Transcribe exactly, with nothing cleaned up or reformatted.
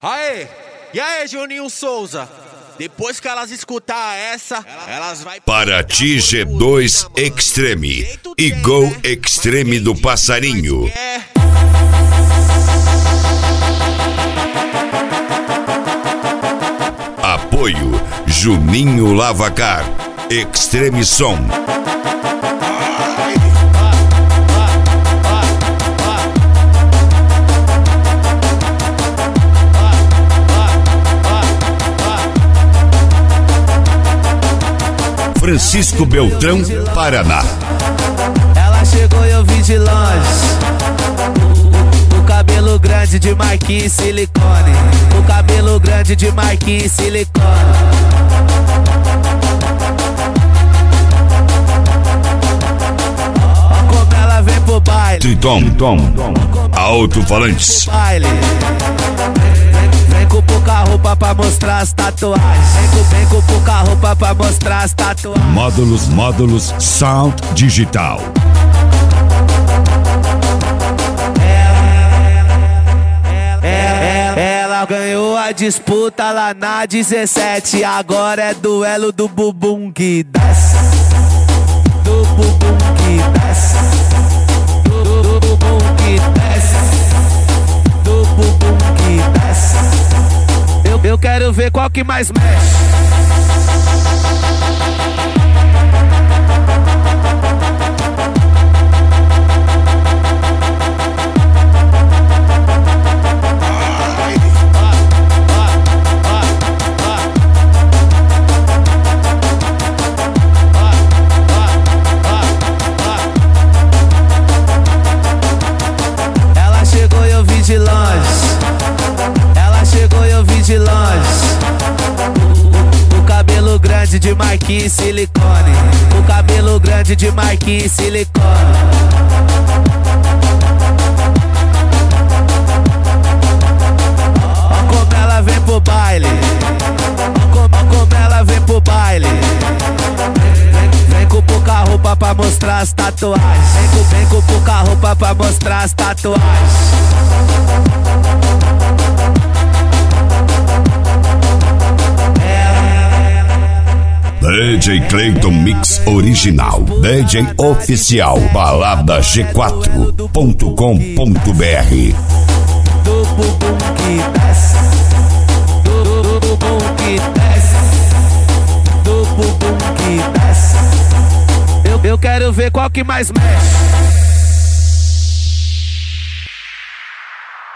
Aê! E aí, Juninho Souza? Depois que elas escutar essa, elas vai... Para ti G dois Extreme e Go Extreme do Passarinho. Apoio Juninho Lavacar, Extreme Som. Francisco Beltrão, Paraná. Ela chegou e eu vi de longe. O cabelo grande de Marquinhos silicone. O cabelo grande de Marquinhos silicone. Como ela vem pro baile. Triton, Tom, alto-falantes. Vem com pouca roupa pra mostrar as tatuagens. Vem com, vem com pouca roupa pra mostrar as tatuagens. Módulos, módulos, sound digital. Ela, ela, ela ganhou a disputa lá na dezessete. Agora é duelo do bumbum que desce. Do bumbum que desce. Do, do, do bumbum que desce. Do bumbum que desce. Eu, eu quero ver qual que mais mexe. Ela chegou e eu vi de longe. Ela chegou e eu vi de longe. O, o cabelo grande de Marquinhos silicone. O cabelo grande de Marquinhos silicone. Ó como ela vem pro baile. Ó como, ó como ela vem pro baile. Vem, vem com pouca roupa pra mostrar as tatuagens. Vem com, vem com pouca roupa pra mostrar as tatuagens. D J Clayton Mix Original. D J Oficial. Balada G quatro ponto com ponto br. Do bumbum que desce. Do, do, do bumbum que desce. Do bumbum que desce. Eu, eu quero ver qual que mais mexe.